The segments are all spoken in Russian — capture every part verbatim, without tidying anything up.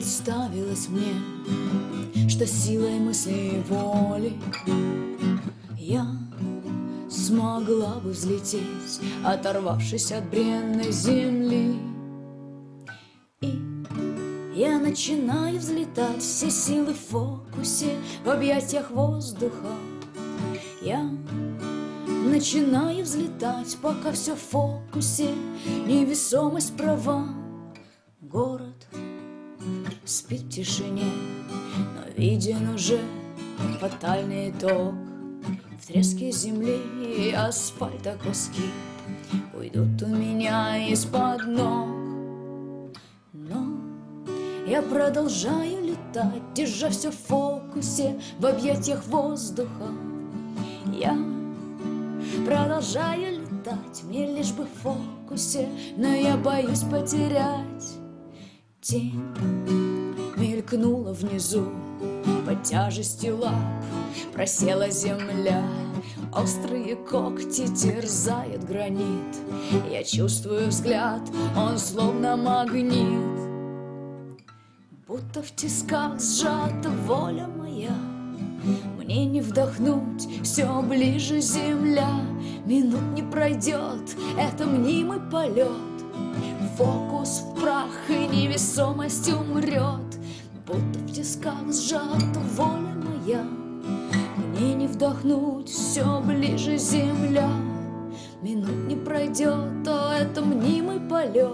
представилось мне, что силой мысли и воли я смогла бы взлететь, оторвавшись от бренной земли. И я начинаю взлетать, все силы в фокусе, в объятиях воздуха. Я начинаю взлетать, пока все в фокусе, невесомость права. Город спит в тишине, но виден уже фатальный итог. В треске земли и асфальта куски уйдут у меня из-под ног. Но я продолжаю летать, держа все в фокусе, в объятиях воздуха. Я продолжаю летать, мне лишь бы в фокусе, но я боюсь потерять. Тень мелькнула внизу, под тяжестью лап просела земля. Острые когти терзают гранит, я чувствую взгляд, он словно магнит. Будто в тисках сжата воля моя, мне не вдохнуть, все ближе земля. Минут не пройдет, это мнимый полет. Фокус в прах и невесомость умрет. Будто в тисках сжата воля моя, мне не вдохнуть, все ближе земля. Минут не пройдет, а это мнимый полет.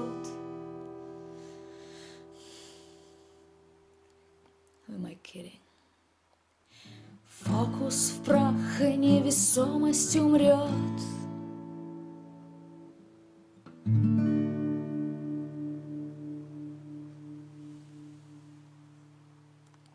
Am I kidding? Фокус в прах и невесомость умрет.